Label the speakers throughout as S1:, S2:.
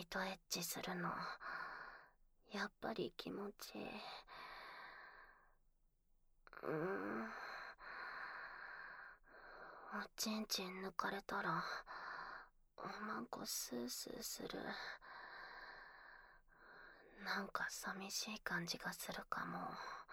S1: 君とエッチするの、やっぱり気持ちいい。おちんちん抜かれたら、おまんこスースーする。なんか寂しい感じがするかも。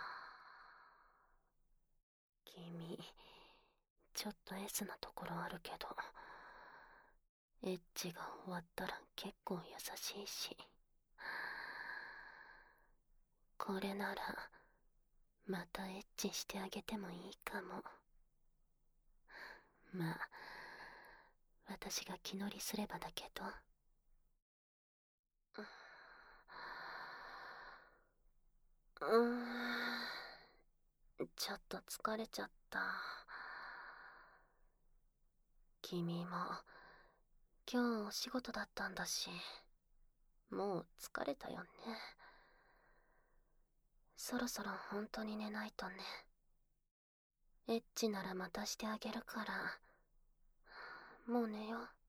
S1: 君、ちょっと S なところあるけど、エッチが終わったら結構優しいし。これなら、またエッチしてあげてもいいかも。まあ、私が気乗りすればだけど。ちょっと疲れちゃった。君も、今日お仕事だったんだし、もう疲れたよね。そろそろ本当に寝ないとね。エッチならまたしてあげるから、もう寝よう。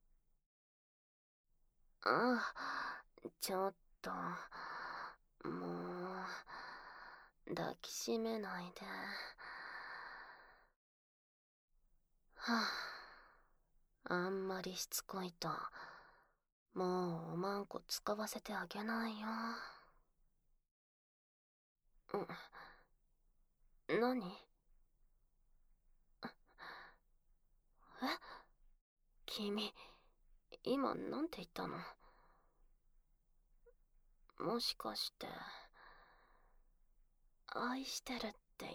S1: ああ、ちょっと、もう、抱きしめないで。はあ、あんまりしつこいと、もうおまんこ使わせてあげないよ。何？え？君、今なんて言ったの？もしかして、愛してるって言った？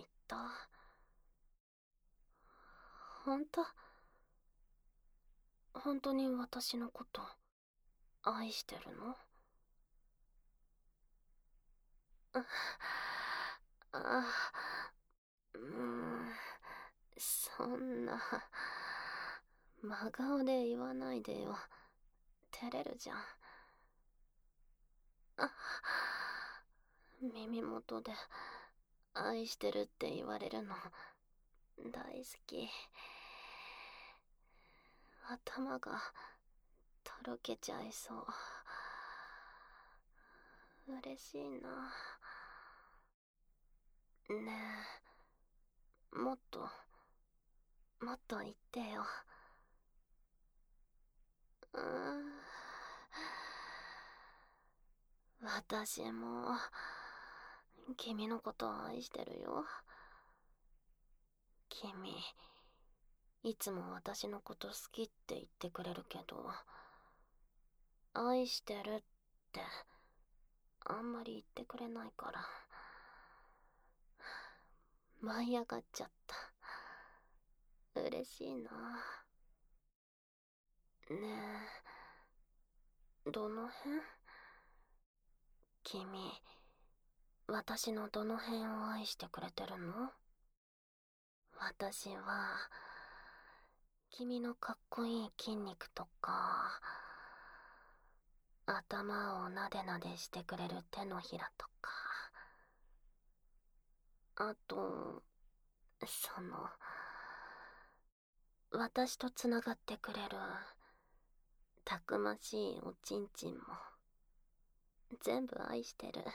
S1: 本当？本当に私のこと愛してるの？あ、そんな、真顔で言わないでよ。照れるじゃん。あ、耳元で愛してるって言われるの大好き。頭がとろけちゃいそう。嬉しいな。ねえ、もっと言ってよ。うーん、私も君のことを愛してるよ。君、いつも私のこと好きって言ってくれるけど、愛してるってあんまり言ってくれないから、舞い上がっちゃった。嬉しいな。ねえ、どの辺？君、私のどの辺を愛してくれてるの？私は、君のかっこいい筋肉とか、頭をなでなでしてくれる手のひらとか、あと、私とつながってくれる、たくましいおちんちんも、全部愛してる。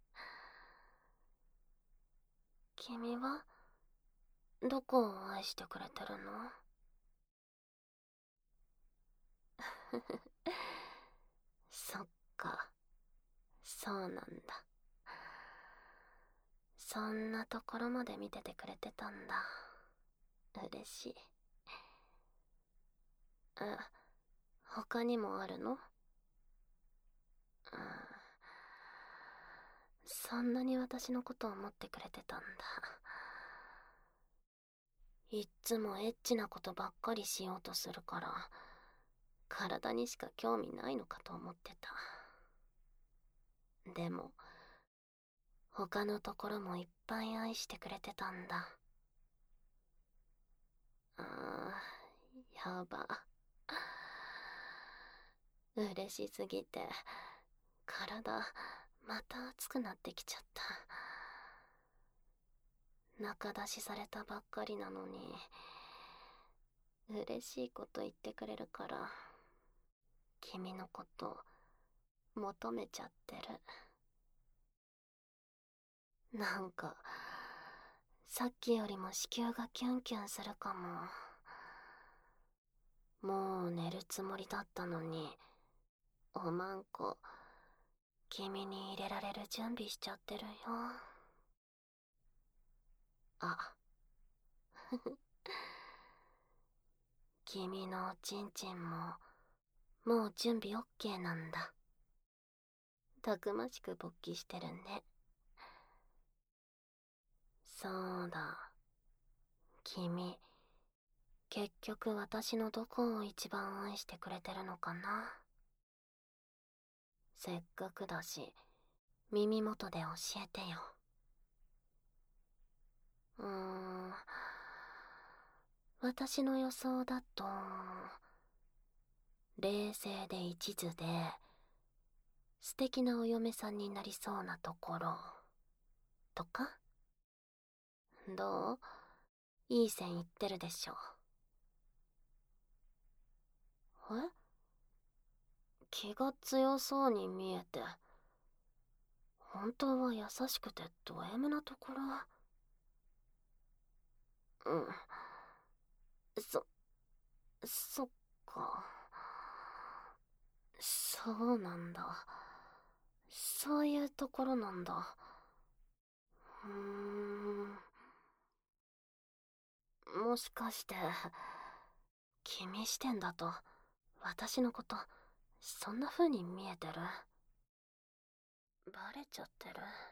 S1: 君は、どこを愛してくれてるの？そっか、そうなんだ。そんなところまで見ててくれてたんだ。嬉しい。他にもあるの？そんなに私のことを思ってくれてたんだ。いっつもエッチなことばっかりしようとするから、体にしか興味ないのかと思ってた。でも、他のところもいっぱい愛してくれてたんだ。やば。嬉しすぎて、体、また熱くなってきちゃった。中出しされたばっかりなのに、嬉しいこと言ってくれるから、君のこと求めちゃってる。なんかさっきよりも子宮がキュンキュンするかも。もう寝るつもりだったのに、おまんこ君に入れられる準備しちゃってるよ。あ君のおちんちんももう準備オッケーなんだ。たくましく勃起してるね。そうだ、君結局私のどこを一番愛してくれてるのかな。せっかくだし耳元で教えてよ。私の予想だと冷静で一途で素敵なお嫁さんになりそうなところとか。どう？いい線いってるでしょ。え？気が強そうに見えて本当は優しくてド M なところ。うん、そっか。そうなんだ。そういうところなんだ。うーん。もしかして君視点だと私のことそんな風に見えてる？バレちゃってる？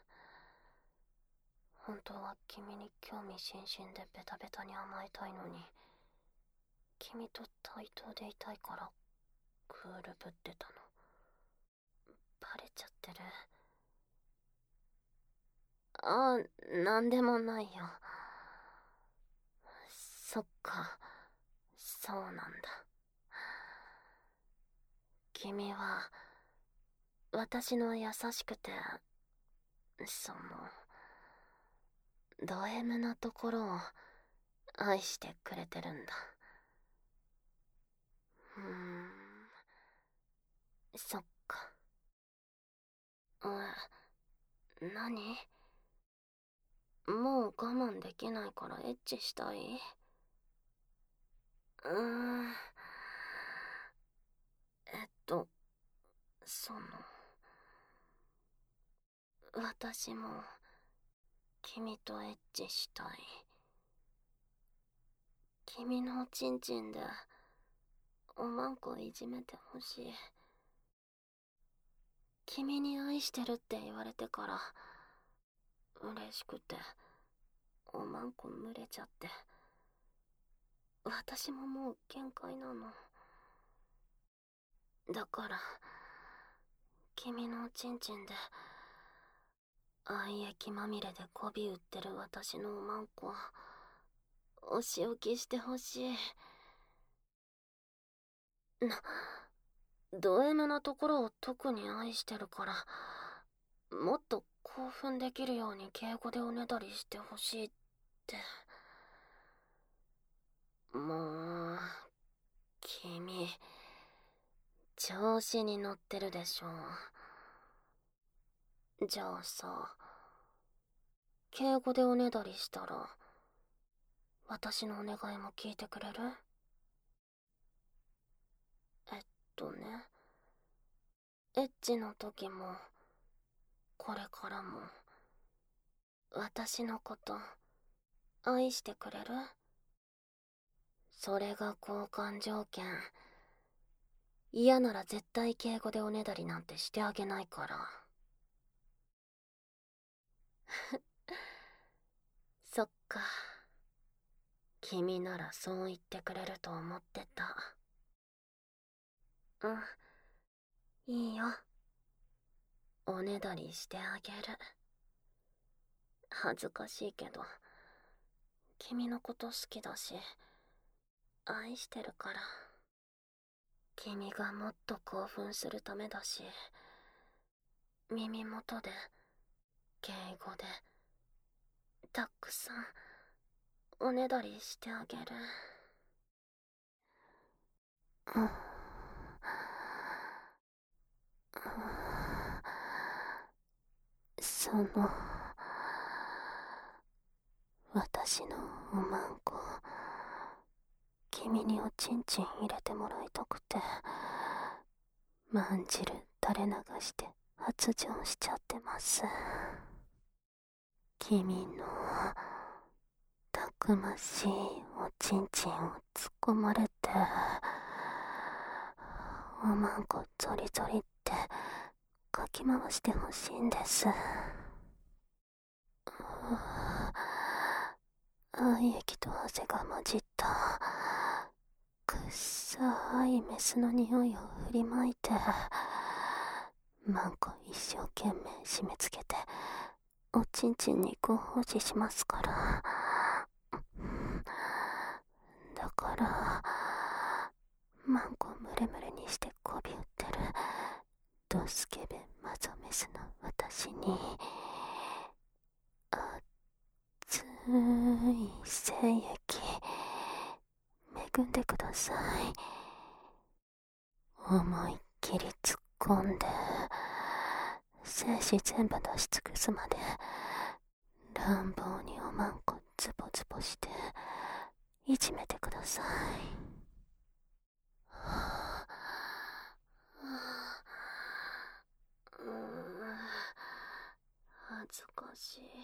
S1: 本当は君に興味津々でベタベタに甘えたいのに、君と対等でいたいからクールぶってたのバレちゃってる？ああ、なんでもないよ。そっか、そうなんだ。君は私の優しくてド M なところを愛してくれてるんだ。そっか。何？もう我慢できないからエッチしたい？うーん。えっと、私も君とエッチしたい。君のおちんちんでおまんこいじめてほしい。君に愛してるって言われてから嬉しくておまんこ蒸れちゃって、私ももう限界なの。だから君のおちんちんで愛液まみれで媚び売ってる私のおまんこお仕置きしてほしい。ド M なところを特に愛してるからもっと興奮できるように敬語でおねだりしてほしいって。もう君調子に乗ってるでしょ。じゃあさ、敬語でおねだりしたら私のお願いも聞いてくれる？えっね、エッチの時もこれからも私のこと愛してくれる？それが交換条件。嫌なら絶対敬語でおねだりなんてしてあげないから。そっか、君ならそう言ってくれると思ってた。うん、いいよ。おねだりしてあげる。恥ずかしいけど君のこと好きだし愛してるから。君がもっと興奮するためだし、耳元で敬語でたくさんおねだりしてあげる。うん。 私のおまんこ、君におちんちん入れてもらいたくて、まんじる垂れ流して発情しちゃってます。君のたくましいおちんちんを突っ込まれて、おまんこゾリゾリってかき回してほしいんです。愛液と汗が混じったくっさいメスの匂いを振りまいて、マンコ一生懸命締め付けておちんちんにご奉仕しますから。だからマンコムレムレにしてこび売ってるドスケベマゾメスの私に熱い精液恵んでください。思いっきり突っ込んで精子全部出し尽くすまで乱暴におまんこズボズボしていじめてください。恥ずかしい。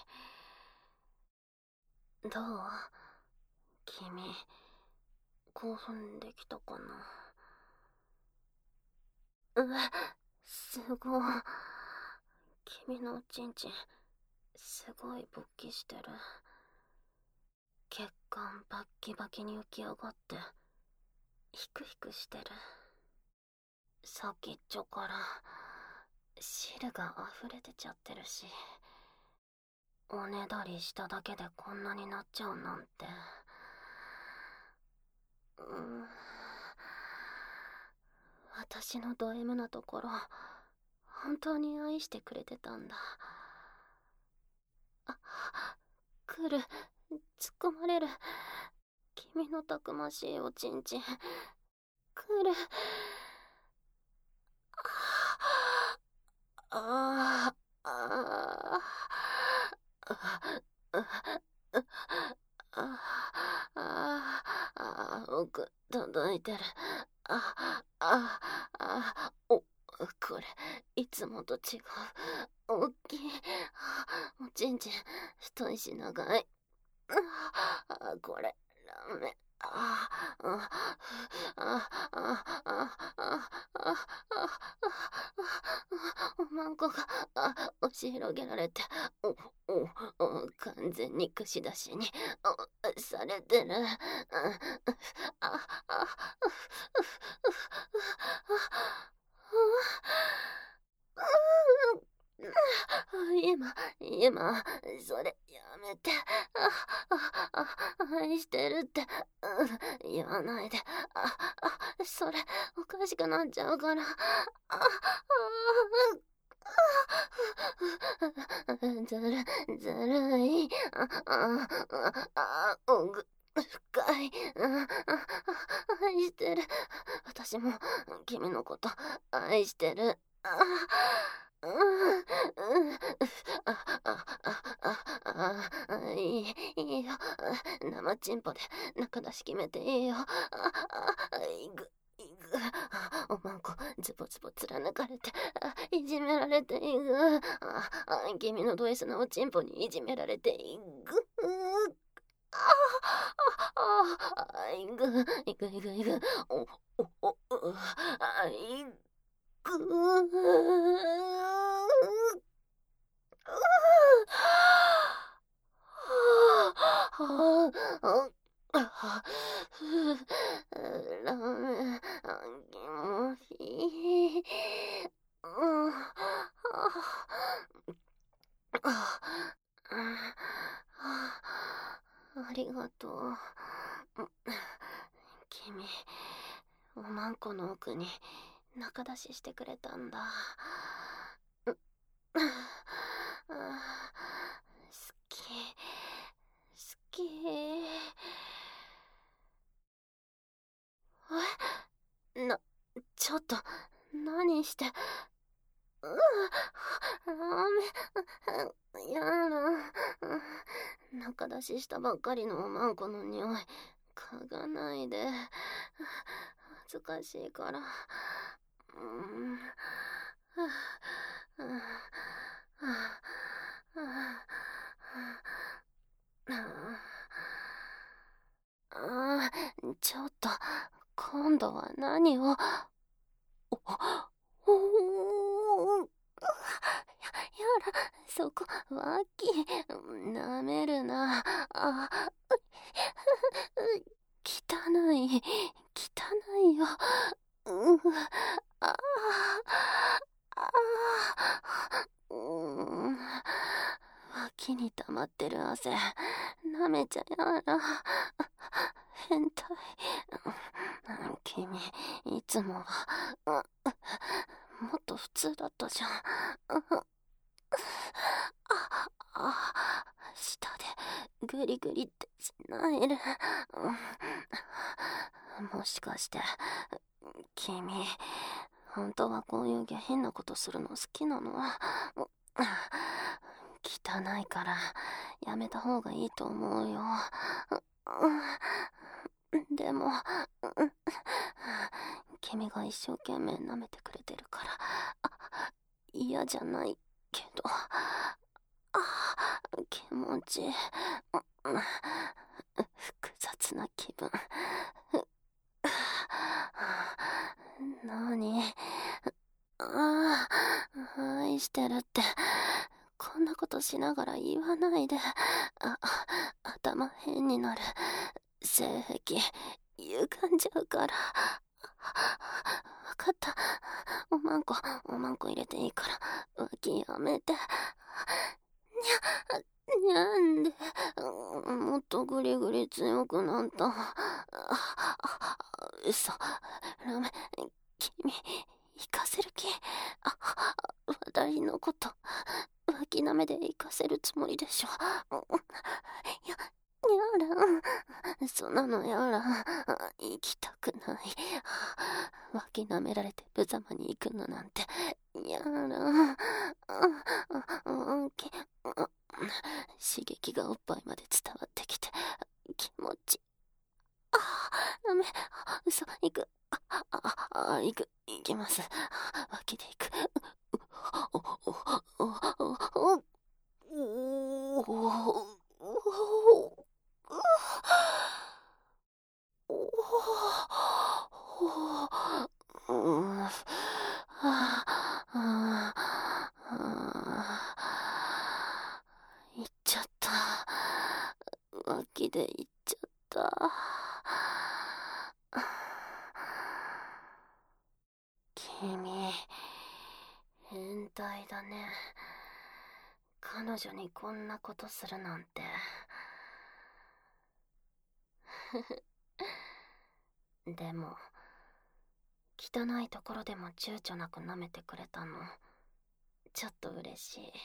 S1: どう？君、興奮できたかな？すごい。君のおちんちん、すごい勃起してる。血管バッキバキに浮き上がって、ヒクヒクしてる。先っちょから汁が溢れ出ちゃってるし、おねだりしただけでこんなになっちゃうなんて。私のド M なところ、本当に愛してくれてたんだ。来る、突っ込まれる。君のたくましいおちんちん。来る。ああ、ああ、奥届いてる。これ、いつもと違う。大きい。おちんちん、太いし長い。これ、ラーメン。おまんこが押し広げられて、完全に串出しにされてる。今、それやめて。愛してるって、言わないで。それ、おかしくなっちゃうから。ずるい。深い。愛してる。私も、君のこと、愛してる。いいよ。生チンポで中出し決めていいよ。おまんこズボズボ貫かれていじめられていく。君のド S のおちんぽにいじめられていく。いく。いく。ラーメン、気持ちいい。ありがとう。君、おまんこの奥に中出ししてくれたんだ。好き。ちょっと、何して。 やだ。中出ししたばっかりのおまんこの匂い、嗅がないで。恥ずかしいから。ちょっと、今度は何を。おお、やら、そこ、脇、舐めるな。汚い、汚いよ。うん、ああ、脇に溜まってる汗、舐めちゃやら。変態。君、いつもは、もっと普通だったじゃん。舌でグリグリってしないで。もしかして、君、本当はこういう下品なことするの好きなの？汚いからやめた方がいいと思うよ。でも、君が一生懸命舐めてくれてるから嫌じゃないけど、気持ち複雑な気分。何？愛してるってこんなことしながら言わないで。頭変になる。性癖歪んじゃうから。わかった。おまんこ入れていいから脇やめて。なんでもっとグリグリ強くなった。嘘。ダメ。君行かせる気？私のこと脇なめで行かせるつもりでしょ。やら、そんなのやら、行きたくない。脇なめられて無様に行くのなんてやら。刺激がおっぱいまで伝わってきて気持ち。ダメ。嘘。行く。行きます。脇で行く。行っちゃった。脇で行っちゃった。君、変態だね。彼女にこんなことするなんて。でも、汚いところでも躊躇なく舐めてくれたの、ちょっと嬉しい。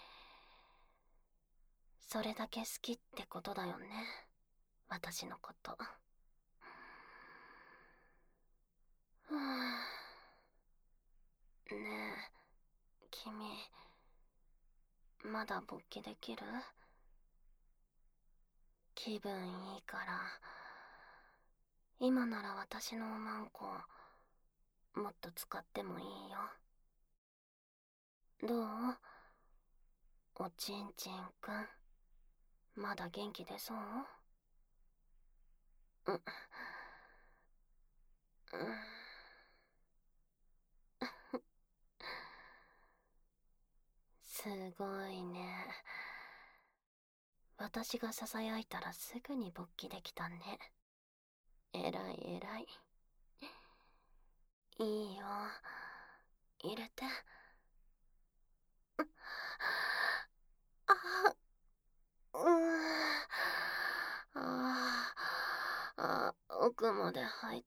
S1: それだけ好きってことだよね、私のこと。ねえ、君、まだ勃起できる？気分いいから。今なら私のおまんこもっと使ってもいいよ。どう？おちんちんくん、まだ元気出そう？すごいね。私が囁いたらすぐに勃起できたね。えらいえらい。いいよ、入れて。あ、奥まで入った。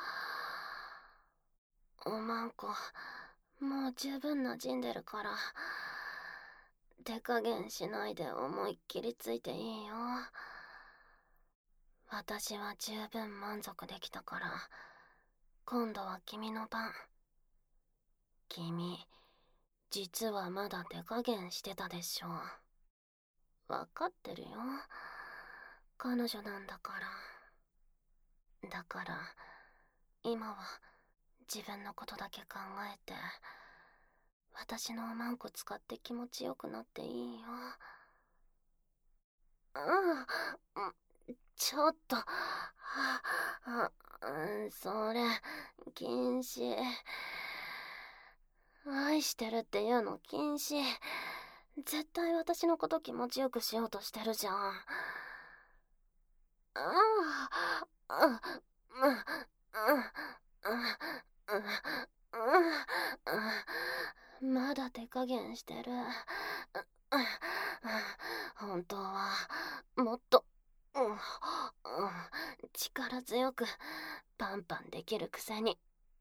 S1: おまんこ、もう十分馴染んでるから。手加減しないで思いっきりついていいよ。私は十分満足できたから、今度は君の番。君、 実はまだ手加減してたでしょ。わかってるよ。彼女なんだから。だから、今は自分のことだけ考えて、私のおまんこ使って気持ちよくなっていいよ。ちょっと、それ、禁止。愛してるっていうの禁止。絶対私のこと気持ちよくしようとしてるじゃん。まだ手加減してる。本当はもっと力強くパンパンできるくせに。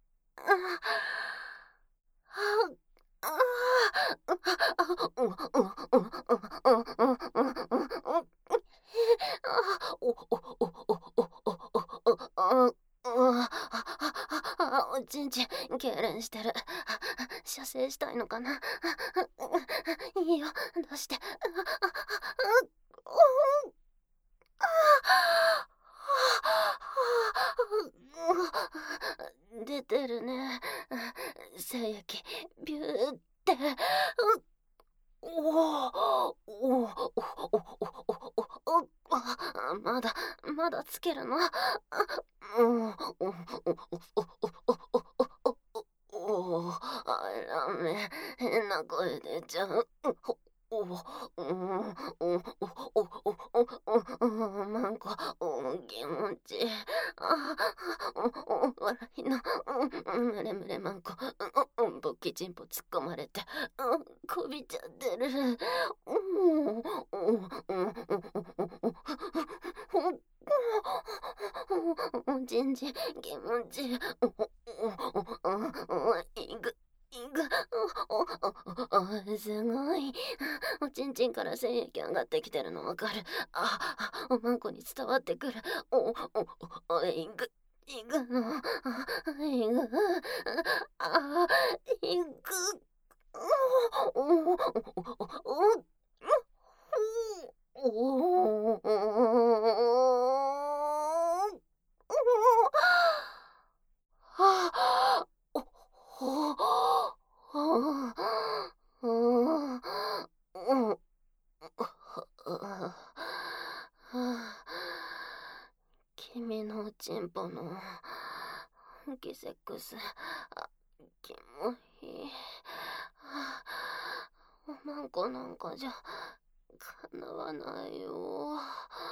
S1: おちんちん痙攣してる。射精したいのかな。いいよ、出して。出てるね。精液ビューって。まだまだつけるの。ダメ、変な声出ちゃう。なんか気持ちいい。笑いのむれむれまんこ、ぼっきちんぽ突っ込まれてこびちゃってる。ちんちん気持ちいい。いくすごい。おちんちんから精液上がってきてるのわかる。おまんこに伝わってくる。いくの。いく。君のおちんぽのギセックス、キモい。おまんこなんかじゃかなわないよ。